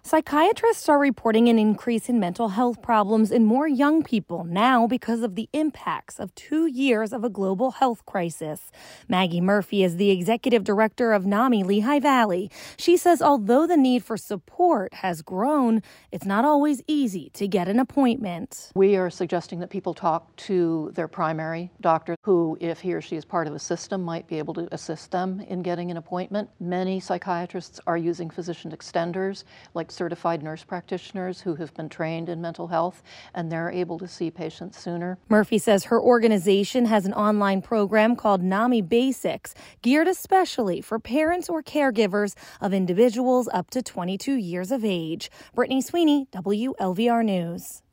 Psychiatrists are reporting an increase in mental health problems in more young people now because of the impacts of 2 years of a global health crisis. Maggie Murphy is the executive director of NAMI Lehigh Valley. She says although the need for support has grown, it's not always easy to get an appointment. We are suggesting that people talk to their primary doctor, who, if he or she is part of a system, might be able to assist them in getting an appointment. Many psychiatrists are using physician extenders, like certified nurse practitioners who have been trained in mental health, and they're able to see patients sooner. Murphy says her organization has an online program called NAMI Basics, geared especially for parents or caregivers of individuals up to 22 years of age. Brittany Sweeney, WLVR News.